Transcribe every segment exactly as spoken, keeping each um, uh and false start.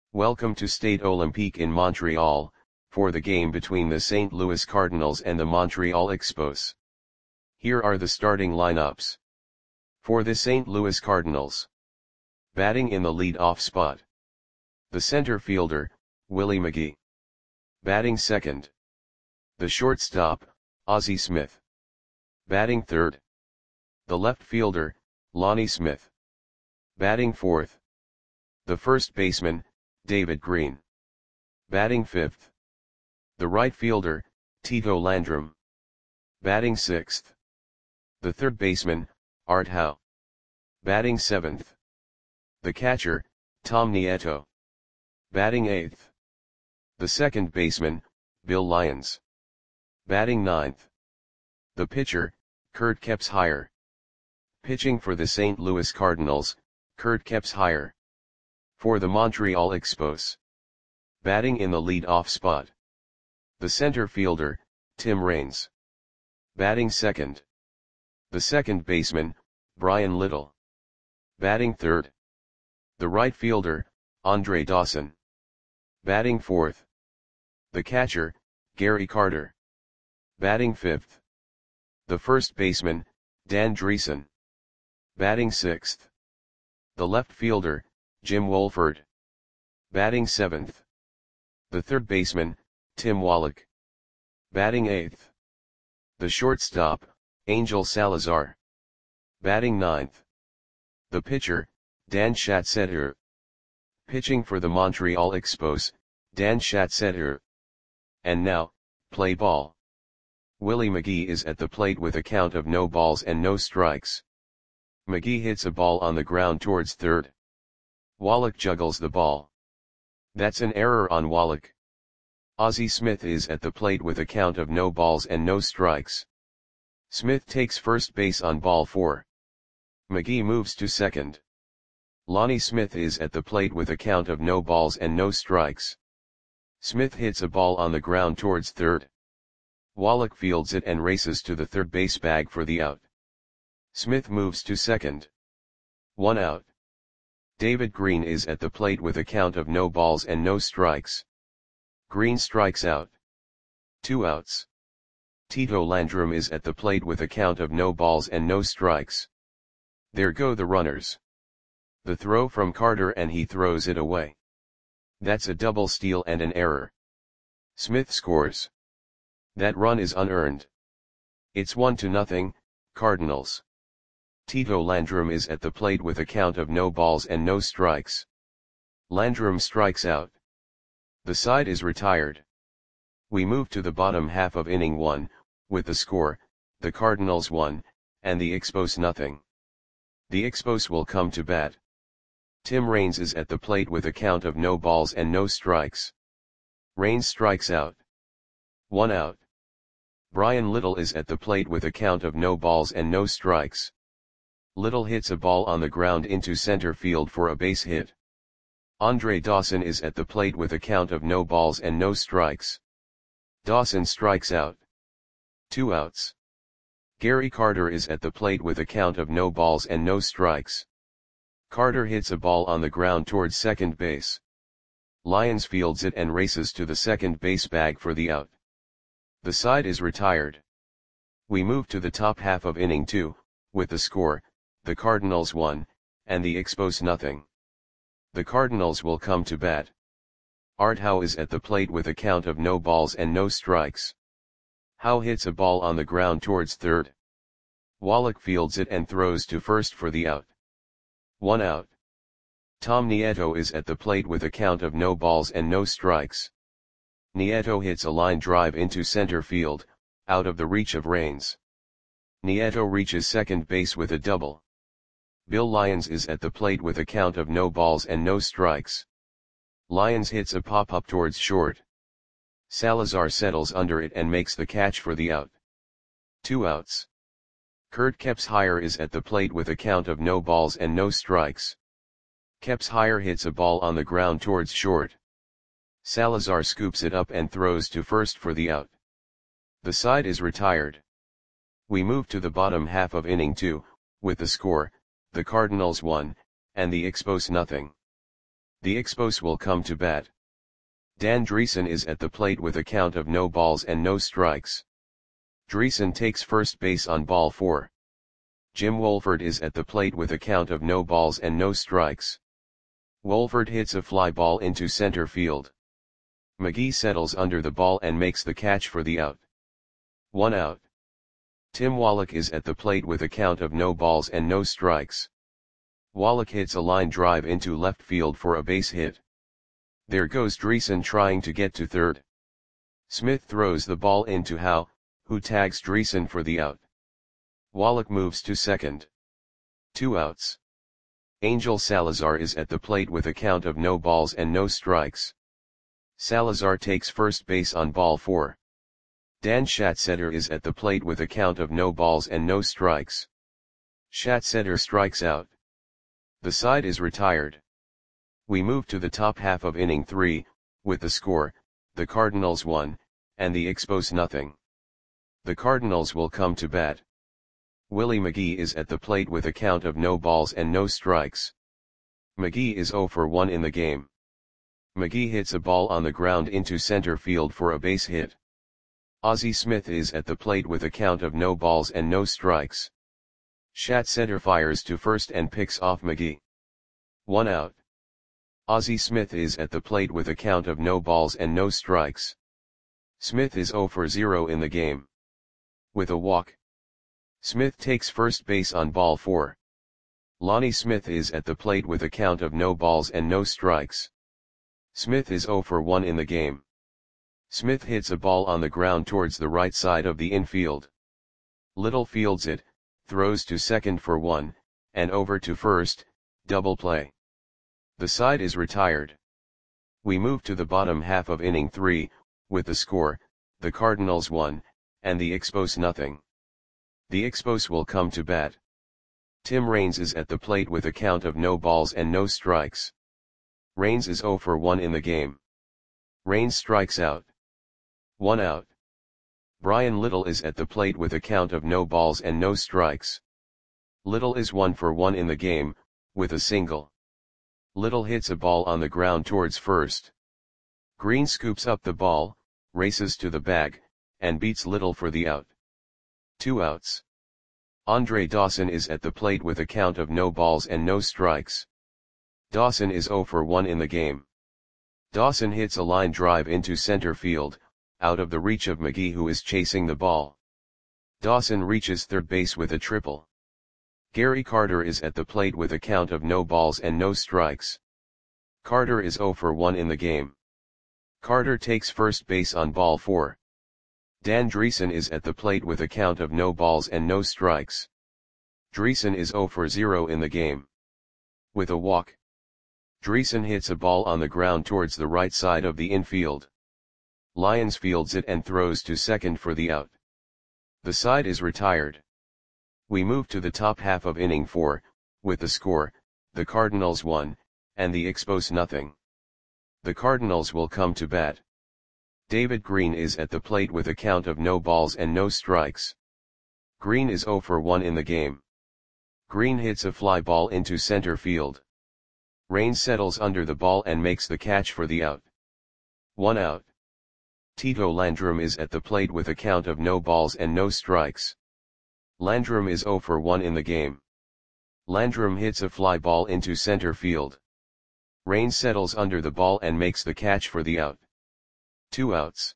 Welcome to Stade Olympique in Montreal, for the game between the Saint Louis Cardinals and the Montreal Expos. Here are the starting lineups. For the Saint Louis Cardinals. Batting in the lead-off spot. The center fielder, Willie McGee. Batting second. The shortstop, Ozzie Smith. Batting third. The left fielder, Lonnie Smith. Batting fourth. The first baseman, David Green. Batting fifth. The right fielder, Tito Landrum. Batting sixth. The third baseman, Art Howe. Batting seventh. The catcher, Tom Nieto. Batting eighth. The second baseman, Bill Lyons. Batting ninth. The pitcher, Kurt Kepshire. Pitching for the Saint Louis Cardinals, Kurt Kepshire. For the Montreal Expos. Batting in the lead-off spot. The center fielder, Tim Raines. Batting second. The second baseman, Brian Little. Batting third. The right fielder, Andre Dawson. Batting fourth. The catcher, Gary Carter. Batting fifth. The first baseman, Dan Dreesen. Batting sixth. The left fielder, Jim Wolford. Batting seventh. The third baseman, Tim Wallach. Batting eighth. The shortstop, Angel Salazar. Batting ninth. The pitcher, Dan Schatzeder. Pitching for the Montreal Expos, Dan Schatzeder. And now, play ball. Willie McGee is at the plate with a count of no balls and no strikes. McGee hits a ball on the ground towards third. Wallach juggles the ball. That's an error on Wallach. Ozzie Smith is at the plate with a count of no balls and no strikes. Smith takes first base on ball four. McGee moves to second. Lonnie Smith is at the plate with a count of no balls and no strikes. Smith hits a ball on the ground towards third. Wallach fields it and races to the third base bag for the out. Smith moves to second. One out. David Green is at the plate with a count of no balls and no strikes. Green strikes out. Two outs. Tito Landrum is at the plate with a count of no balls and no strikes. There go the runners. The throw from Carter and he throws it away. That's a double steal and an error. Smith scores. That run is unearned. It's one to nothing, Cardinals. Tito Landrum is at the plate with a count of no balls and no strikes. Landrum strikes out. The side is retired. We move to the bottom half of inning one, with the score, the Cardinals one, and the Expos nothing. The Expos will come to bat. Tim Raines is at the plate with a count of no balls and no strikes. Raines strikes out. One out. Brian Little is at the plate with a count of no balls and no strikes. Little hits a ball on the ground into center field for a base hit. Andre Dawson is at the plate with a count of no balls and no strikes. Dawson strikes out. Two outs. Gary Carter is at the plate with a count of no balls and no strikes. Carter hits a ball on the ground towards second base. Lyons fields it and races to the second base bag for the out. The side is retired. We move to the top half of inning two, with the score, the Cardinals one, and the Expos nothing. The Cardinals will come to bat. Art Howe is at the plate with a count of no balls and no strikes. Howe hits a ball on the ground towards third. Wallach fields it and throws to first for the out. One out. Tom Nieto is at the plate with a count of no balls and no strikes. Nieto hits a line drive into center field, out of the reach of Raines. Nieto reaches second base with a double. Bill Lyons is at the plate with a count of no balls and no strikes. Lyons hits a pop-up towards short. Salazar settles under it and makes the catch for the out. Two outs. Kurt Kepshire is at the plate with a count of no balls and no strikes. Kepshire hits a ball on the ground towards short. Salazar scoops it up and throws to first for the out. The side is retired. We move to the bottom half of inning two, with the score, the Cardinals one, and the Expos nothing. The Expos will come to bat. Dan Dreesen is at the plate with a count of no balls and no strikes. Dreesen takes first base on ball four. Jim Wolford is at the plate with a count of no balls and no strikes. Wolford hits a fly ball into center field. McGee settles under the ball and makes the catch for the out. One out. Tim Wallach is at the plate with a count of no balls and no strikes. Wallach hits a line drive into left field for a base hit. There goes Dreesen trying to get to third. Smith throws the ball into Howe, who tags Dreesen for the out. Wallach moves to second. Two outs. Angel Salazar is at the plate with a count of no balls and no strikes. Salazar takes first base on ball four. Dan Schatzeder is at the plate with a count of no balls and no strikes. Schatzeder strikes out. The side is retired. We move to the top half of inning three, with the score, the Cardinals one, and the Expos nothing. The Cardinals will come to bat. Willie McGee is at the plate with a count of no balls and no strikes. McGee is oh for one in the game. McGee hits a ball on the ground into center field for a base hit. Ozzie Smith is at the plate with a count of no balls and no strikes. Schatzeder fires to first and picks off McGee. One out. Ozzie Smith is at the plate with a count of no balls and no strikes. Smith is oh for zero in the game. With a walk. Smith takes first base on ball four. Lonnie Smith is at the plate with a count of no balls and no strikes. Smith is oh for one in the game. Smith hits a ball on the ground towards the right side of the infield. Little fields it, throws to second for one, and over to first, double play. The side is retired. We move to the bottom half of inning three, with the score, the Cardinals one, and the Expos nothing. The Expos will come to bat. Tim Raines is at the plate with a count of no balls and no strikes. Raines is oh for one in the game. Raines strikes out. One out. Brian Little is at the plate with a count of no balls and no strikes. Little is one for one in the game, with a single. Little hits a ball on the ground towards first. Green scoops up the ball, races to the bag, and beats Little for the out. Two outs. Andre Dawson is at the plate with a count of no balls and no strikes. Dawson is oh for one in the game. Dawson hits a line drive into center field, out of the reach of McGee, who is chasing the ball. Dawson reaches third base with a triple. Gary Carter is at the plate with a count of no balls and no strikes. Carter is oh for one in the game. Carter takes first base on ball four. Dan Dreesen is at the plate with a count of no balls and no strikes. Dreesen is oh for zero in the game. With a walk. Dreesen hits a ball on the ground towards the right side of the infield. Lyons fields it and throws to second for the out. The side is retired. We move to the top half of inning four, with the score, the Cardinals one, and the Expos nothing. The Cardinals will come to bat. David Green is at the plate with a count of no balls and no strikes. Green is oh for one in the game. Green hits a fly ball into center field. Raines settles under the ball and makes the catch for the out. One out. Tito Landrum is at the plate with a count of no balls and no strikes. Landrum is oh for one in the game. Landrum hits a fly ball into center field. Raines settles under the ball and makes the catch for the out. Two outs.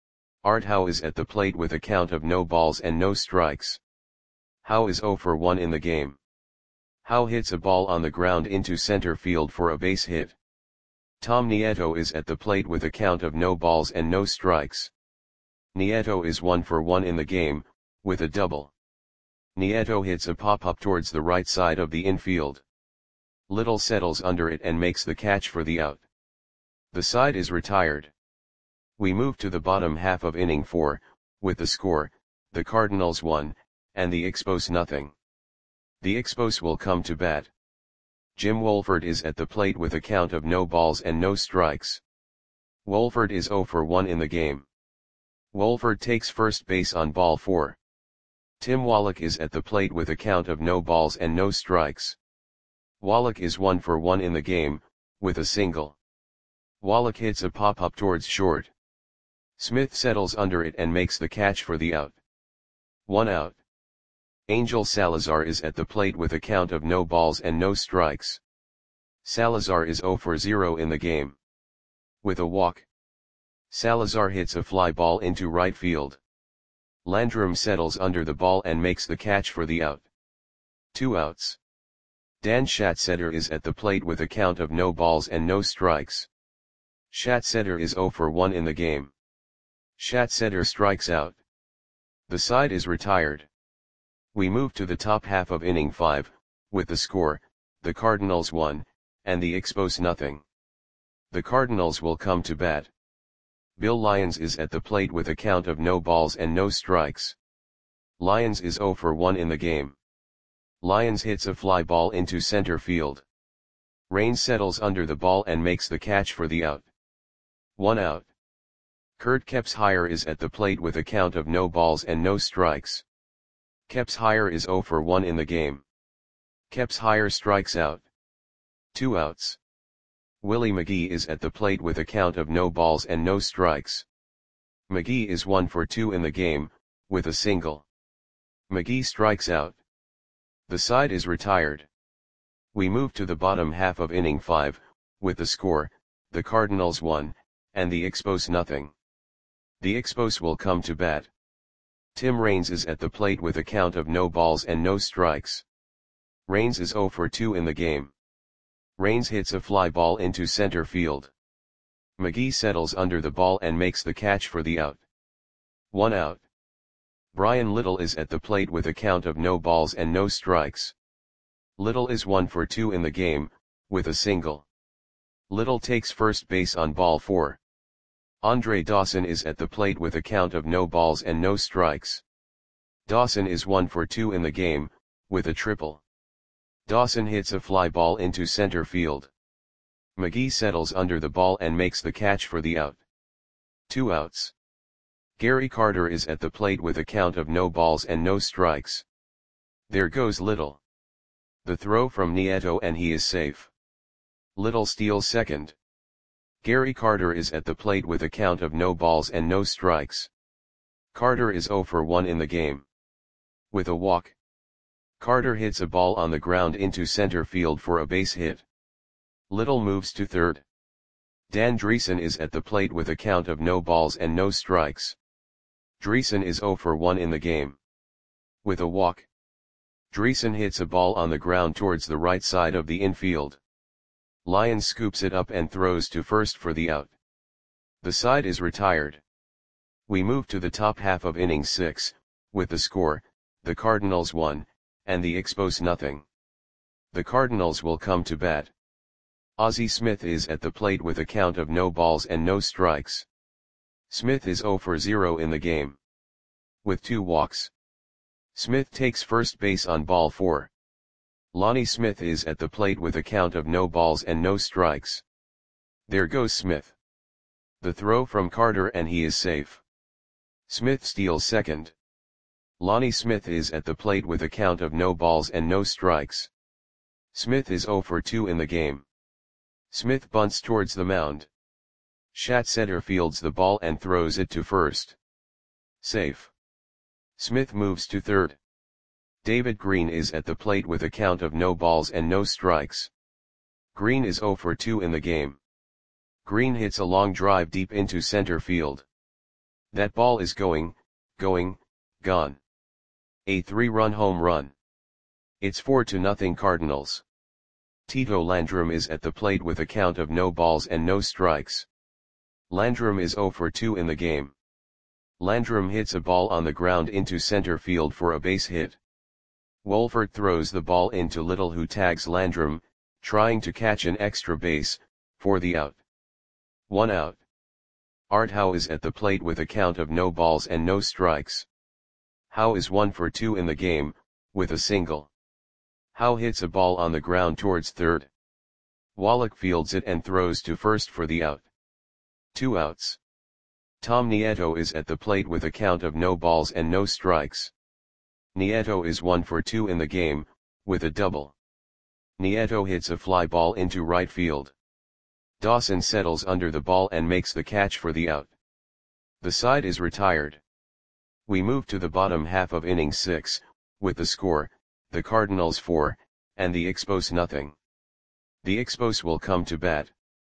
Art Howe is at the plate with a count of no balls and no strikes. Howe is oh for one in the game. Howe hits a ball on the ground into center field for a base hit. Tom Nieto is at the plate with a count of no balls and no strikes. Nieto is one for one in the game, with a double. Nieto hits a pop-up towards the right side of the infield. Little settles under it and makes the catch for the out. The side is retired. We move to the bottom half of inning four, with the score, the Cardinals one, and the Expos nothing. The Expos will come to bat. Jim Wolford is at the plate with a count of no balls and no strikes. Wolford is oh for one in the game. Wolford takes first base on ball four. Tim Wallach is at the plate with a count of no balls and no strikes. Wallach is one for one in the game, with a single. Wallach hits a pop-up towards short. Smith settles under it and makes the catch for the out. One out. Angel Salazar is at the plate with a count of no balls and no strikes. Salazar is zero for zero in the game. With a walk, Salazar hits a fly ball into right field. Landrum settles under the ball and makes the catch for the out. Two outs. Dan Schatzeder is at the plate with a count of no balls and no strikes. Schatzeder is zero for one in the game. Schatzeder strikes out. The side is retired. We move to the top half of inning five, with the score, the Cardinals one, and the Expos nothing. The Cardinals will come to bat. Bill Lyons is at the plate with a count of no balls and no strikes. Lyons is zero for one in the game. Lyons hits a fly ball into center field. Raines settles under the ball and makes the catch for the out. One out. Kurt Kepshire is at the plate with a count of no balls and no strikes. Kepshire is zero for one in the game. Kepshire strikes out. Two outs. Willie McGee is at the plate with a count of no balls and no strikes. McGee is one for two in the game, with a single. McGee strikes out. The side is retired. We move to the bottom half of inning five, with the score, the Cardinals one, and the Expos nothing. The Expos will come to bat. Tim Raines is at the plate with a count of no balls and no strikes. Raines is zero for two in the game. Raines hits a fly ball into center field. McGee settles under the ball and makes the catch for the out. One out. Brian Little is at the plate with a count of no balls and no strikes. Little is one for two in the game, with a single. Little takes first base on ball four. Andre Dawson is at the plate with a count of no balls and no strikes. Dawson is one for two in the game, with a triple. Dawson hits a fly ball into center field. McGee settles under the ball and makes the catch for the out. Two outs. Gary Carter is at the plate with a count of no balls and no strikes. There goes Little. The throw from Nieto and he is safe. Little steals second. Gary Carter is at the plate with a count of no balls and no strikes. Carter is zero for one in the game. With a walk, Carter hits a ball on the ground into center field for a base hit. Little moves to third. Dan Dreesen is at the plate with a count of no balls and no strikes. Dreesen is zero for one in the game. With a walk, Dreesen hits a ball on the ground towards the right side of the infield. Lyons scoops it up and throws to first for the out. The side is retired. We move to the top half of inning six, with the score, the Cardinals one, and the Expos nothing. The Cardinals will come to bat. Ozzie Smith is at the plate with a count of no balls and no strikes. Smith is zero for zero in the game. With two walks, Smith takes first base on ball four. Lonnie Smith is at the plate with a count of no balls and no strikes. There goes Smith. The throw from Carter and he is safe. Smith steals second. Lonnie Smith is at the plate with a count of no balls and no strikes. Smith is zero for two in the game. Smith bunts towards the mound. Schatzeder fields the ball and throws it to first. Safe. Smith moves to third. David Green is at the plate with a count of no balls and no strikes. Green is zero for two in the game. Green hits a long drive deep into center field. That ball is going, going, gone. A three-run home run. It's four to nothing Cardinals. Tito Landrum is at the plate with a count of no balls and no strikes. Landrum is zero for two in the game. Landrum hits a ball on the ground into center field for a base hit. Wolfert throws the ball into Little, who tags Landrum, trying to catch an extra base, for the out. One out. Art Howe is at the plate with a count of no balls and no strikes. Howe is one for two in the game, with a single. Howe hits a ball on the ground towards third. Wallach fields it and throws to first for the out. Two outs. Tom Nieto is at the plate with a count of no balls and no strikes. Nieto is one for two in the game, with a double. Nieto hits a fly ball into right field. Dawson settles under the ball and makes the catch for the out. The side is retired. We move to the bottom half of inning six, with the score, the Cardinals four, and the Expos nothing. The Expos will come to bat.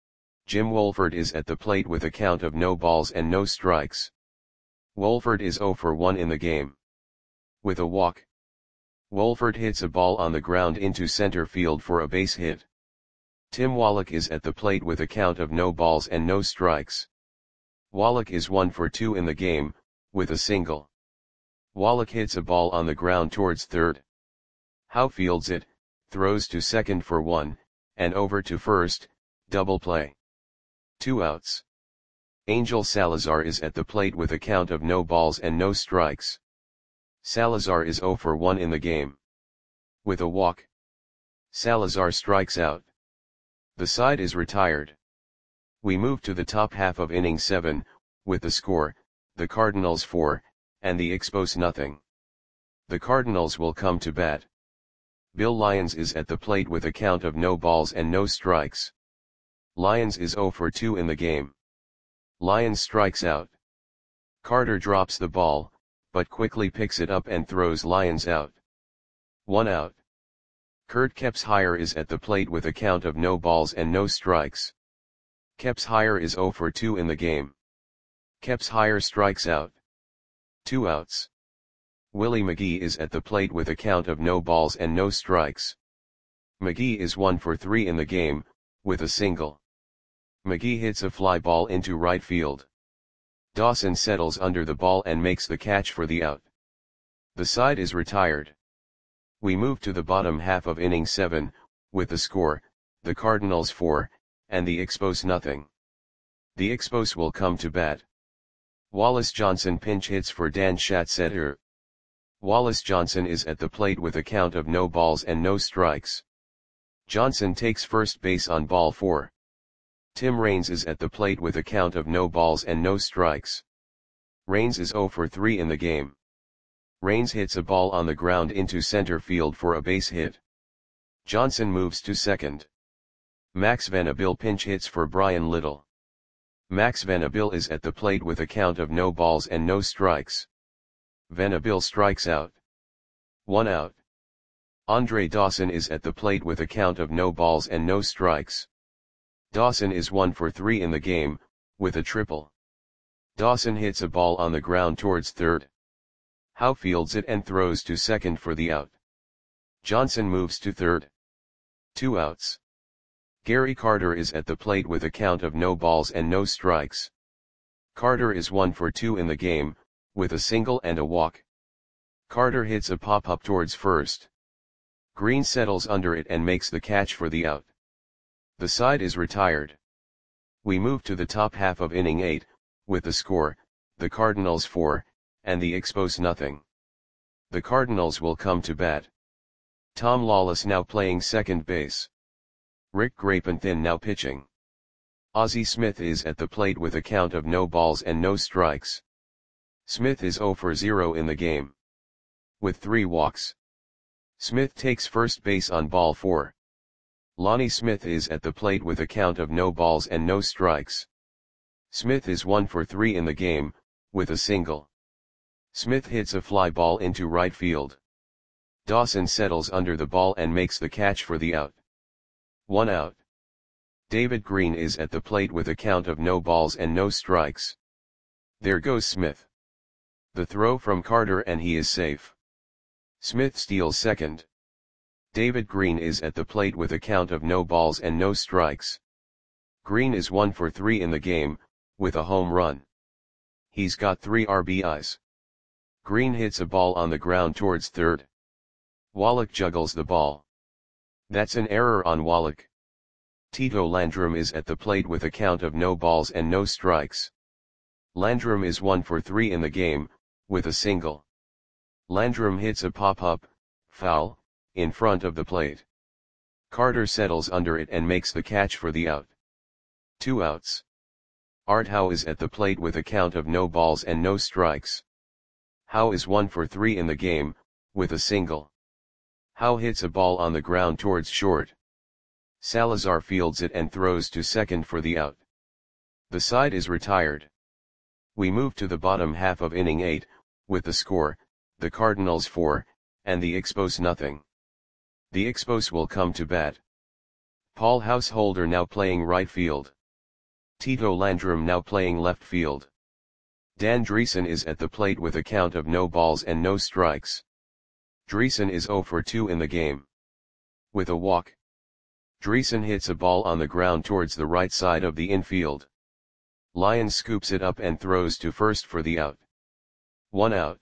Jim Wolford is at the plate with a count of no balls and no strikes. Wolford is oh for one in the game. With a walk, Wolford hits a ball on the ground into center field for a base hit. Tim Wallach is at the plate with a count of no balls and no strikes. Wallach is one for two in the game, with a single. Wallach hits a ball on the ground towards third. Howe fields it, throws to second for one, and over to first, double play. Two outs. Angel Salazar is at the plate with a count of no balls and no strikes. Salazar is oh for one in the game. With a walk, Salazar strikes out. The side is retired. We move to the top half of inning seven, with the score, the Cardinals four, and the Expos nothing. The Cardinals will come to bat. Bill Lyons is at the plate with a count of no balls and no strikes. Lyons is oh for two in the game. Lyons strikes out. Carter drops the ball, but quickly picks it up and throws Lyons out. One out. Kurt Kepshire is at the plate with a count of no balls and no strikes. Kepshire is oh for two in the game. Kepshire strikes out. Two outs. Willie McGee is at the plate with a count of no balls and no strikes. McGee is one for three in the game, with a single. McGee hits a fly ball into right field. Dawson settles under the ball and makes the catch for the out. The side is retired. We move to the bottom half of inning seven, with the score, the Cardinals four, and the Expos nothing. The Expos will come to bat. Wallace Johnson pinch hits for Dan Schatzeder. Wallace Johnson is at the plate with a count of no balls and no strikes. Johnson takes first base on ball four. Tim Raines is at the plate with a count of no balls and no strikes. Raines is oh for three in the game. Raines hits a ball on the ground into center field for a base hit. Johnson moves to second. Max Vanderbilt pinch hits for Brian Little. Max Vanderbilt is at the plate with a count of no balls and no strikes. Vanderbilt strikes out. One out. Andre Dawson is at the plate with a count of no balls and no strikes. Dawson is one for three in the game, with a triple. Dawson hits a ball on the ground towards third. Howe fields it and throws to second for the out. Johnson moves to third. Two outs. Gary Carter is at the plate with a count of no balls and no strikes. Carter is one for two in the game, with a single and a walk. Carter hits a pop-up towards first. Green settles under it and makes the catch for the out. The side is retired. We move to the top half of inning eight, with the score, the Cardinals four, and the Expos nothing. The Cardinals will come to bat. Tom Lawless now playing second base. Rick Grapenthin now pitching. Ozzie Smith is at the plate with a count of no balls and no strikes. Smith is oh for zero in the game. With three walks. Smith takes first base on ball four. Lonnie Smith is at the plate with a count of no balls and no strikes. Smith is one for three in the game, with a single. Smith hits a fly ball into right field. Dawson settles under the ball and makes the catch for the out. One out. David Green is at the plate with a count of no balls and no strikes. There goes Smith. The throw from Carter and he is safe. Smith steals second. David Green is at the plate with a count of no balls and no strikes. Green is one for three in the game, with a home run. He's got three R B Is. Green hits a ball on the ground towards third. Wallach juggles the ball. That's an error on Wallach. Tito Landrum is at the plate with a count of no balls and no strikes. Landrum is one for three in the game, with a single. Landrum hits a pop-up, foul, in front of the plate. Carter settles under it and makes the catch for the out. Two outs. Art Howe is at the plate with a count of no balls and no strikes. Howe is one for three in the game, with a single. Howe hits a ball on the ground towards short. Salazar fields it and throws to second for the out. The side is retired. We move to the bottom half of inning eight, with the score, the Cardinals four, and the Expos nothing. The Expos will come to bat. Paul Householder now playing right field. Tito Landrum now playing left field. Dan Dreesen is at the plate with a count of no balls and no strikes. Dreesen is zero for two in the game. With a walk. Dreesen hits a ball on the ground towards the right side of the infield. Lyons scoops it up and throws to first for the out. One out.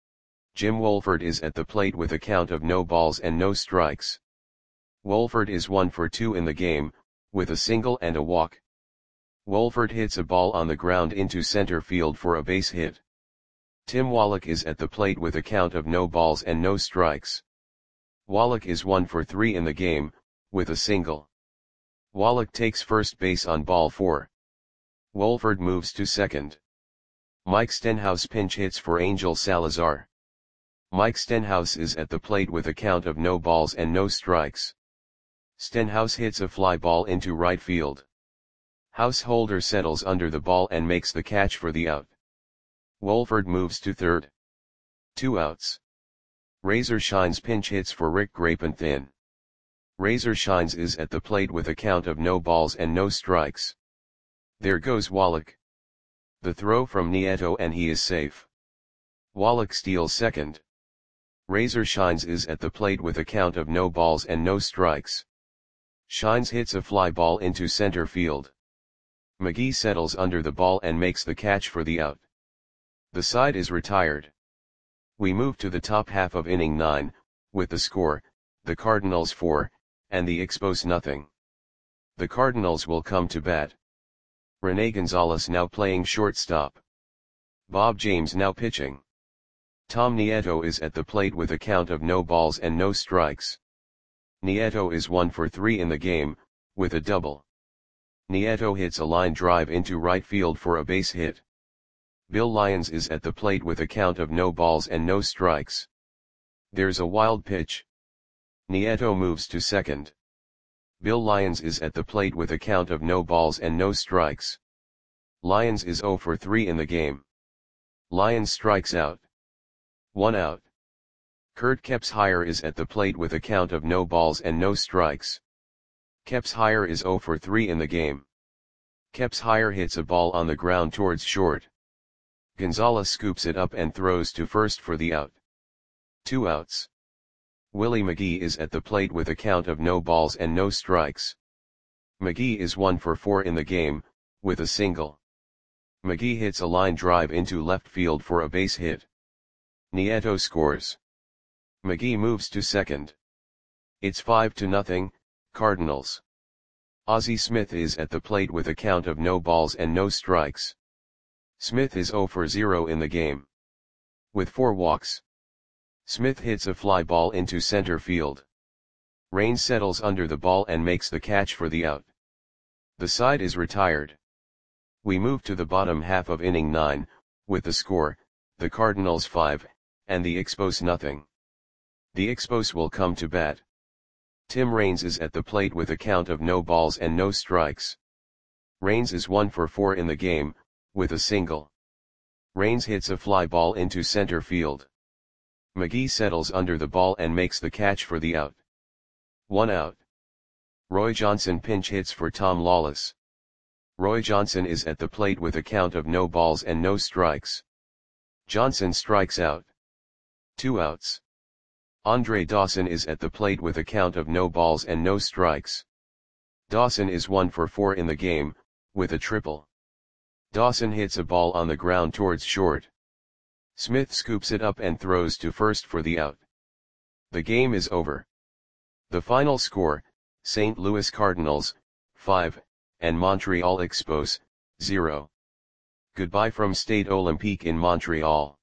Jim Wolford is at the plate with a count of no balls and no strikes. Wolford is one for two in the game, with a single and a walk. Wolford hits a ball on the ground into center field for a base hit. Tim Wallach is at the plate with a count of no balls and no strikes. Wallach is one for three in the game, with a single. Wallach takes first base on ball four. Wolford moves to second. Mike Stenhouse pinch hits for Angel Salazar. Mike Stenhouse is at the plate with a count of no balls and no strikes. Stenhouse hits a fly ball into right field. Householder settles under the ball and makes the catch for the out. Wolford moves to third. Two outs. Razor Shines pinch hits for Rick Grapenthin. Razor Shines is at the plate with a count of no balls and no strikes. There goes Wallach. The throw from Nieto and he is safe. Wallach steals second. Razor Shines is at the plate with a count of no balls and no strikes. Shines hits a fly ball into center field. McGee settles under the ball and makes the catch for the out. The side is retired. We move to the top half of inning nine, with the score, the Cardinals four, and the Expos nothing. The Cardinals will come to bat. Rene Gonzalez now playing shortstop. Bob James now pitching. Tom Nieto is at the plate with a count of no balls and no strikes. Nieto is one for three in the game, with a double. Nieto hits a line drive into right field for a base hit. Bill Lyons is at the plate with a count of no balls and no strikes. There's a wild pitch. Nieto moves to second. Bill Lyons is at the plate with a count of no balls and no strikes. Lyons is zero for three in the game. Lyons strikes out. One out. Kurt Kepshire is at the plate with a count of no balls and no strikes. Kepshire is zero for three in the game. Kepshire hits a ball on the ground towards short. Gonzalez scoops it up and throws to first for the out. Two outs. Willie McGee is at the plate with a count of no balls and no strikes. McGee is one for four in the game, with a single. McGee hits a line drive into left field for a base hit. Nieto scores. McGee moves to second. It's five to nothing, Cardinals. Ozzie Smith is at the plate with a count of no balls and no strikes. Smith is zero for zero in the game. With four walks. Smith hits a fly ball into center field. Raines settles under the ball and makes the catch for the out. The side is retired. We move to the bottom half of inning nine, with the score, the Cardinals five, and the Expos nothing. The Expos will come to bat. Tim Raines is at the plate with a count of no balls and no strikes. Raines is one for four in the game, with a single. Raines hits a fly ball into center field. McGee settles under the ball and makes the catch for the out. One out. Roy Johnson pinch hits for Tom Lawless. Roy Johnson is at the plate with a count of no balls and no strikes. Johnson strikes out. Two outs. Andre Dawson is at the plate with a count of no balls and no strikes. Dawson is one for four in the game, with a triple. Dawson hits a ball on the ground towards short. Smith scoops it up and throws to first for the out. The game is over. The final score, Saint Louis Cardinals, five, and Montreal Expos, zero. Goodbye from Stade Olympique in Montreal.